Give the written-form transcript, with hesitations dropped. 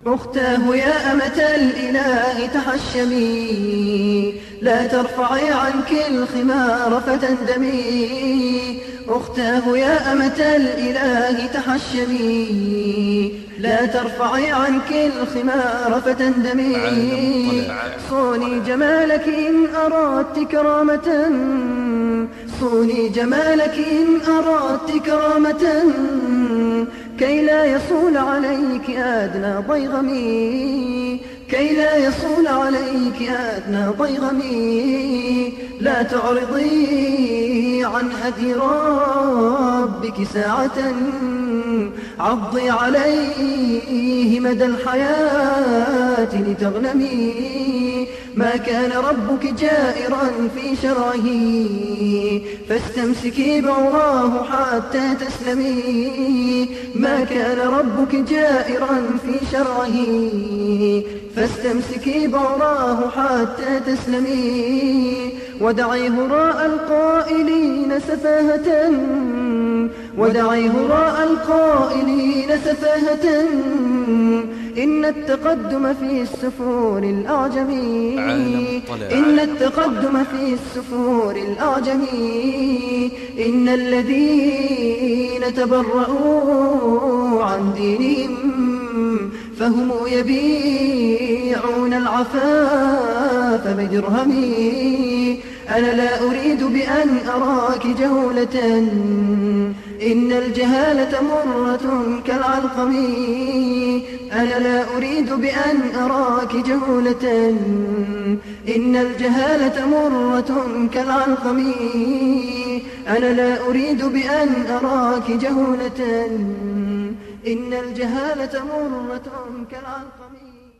أختاه يا أمة الإله تحشمي، لا ترفعي عنك الخمار فتندمي. أختاه يا أمة الإله تحشمي، لا ترفعي عنك الخمار فتندمي. صوني جمالك إن أردت كرامة، صوني جمالك إن أردت كرامة، كي لا يصول عليك أدنى ضيغمي، كي لا يصول عليك أدنى ضيغمي. لا تعرضي عن هدي ربك ساعة، عضي عليه مدى الحياة لتغنمي. ما كان ربك جائرا في شرعه، فاستمسكي بعراه حتى تسلمي. ما كان ربك جائرا في شرعه، فاستمسكي بعراه حتى تسلمي. ودعي هراء القائلين سفاهة، ودعي هراء القائلين سفاهة، إن التقدم في السفور الأعجمي، إن التقدم في السفور الأعجمي. إن الذين تبرؤوا عن دينهم فهم يبيعون العفاف بدرهم. أنا لا أريد بأن أراك جهولة، إن الجهالة مرة كالعلقم. أنا لا أريد بأن أراك جهولة، إن الجهالة مرة كالعلقم. أنا لا أريد بأن أراك جهولة، إن الجهالة مرة كالعلقم.